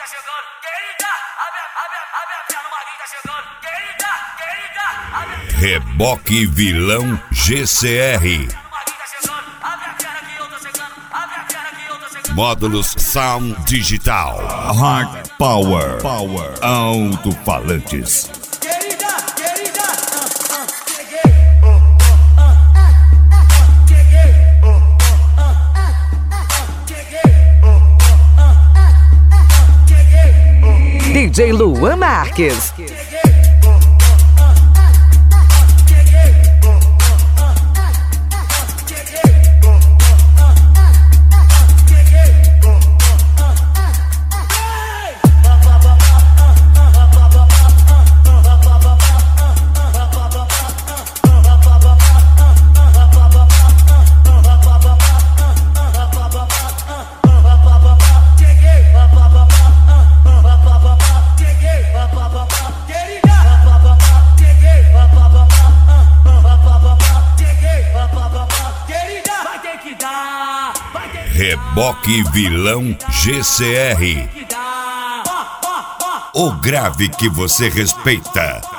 chegando. Querida, a minha perna, o Maguinho tá chegando. Querida, Reboque Vilão GCR. Módulos Sound Digital. Hard Power. Alto-falantes. DJ Luan Marques. Reboque Vilão GCR. O grave que você respeita.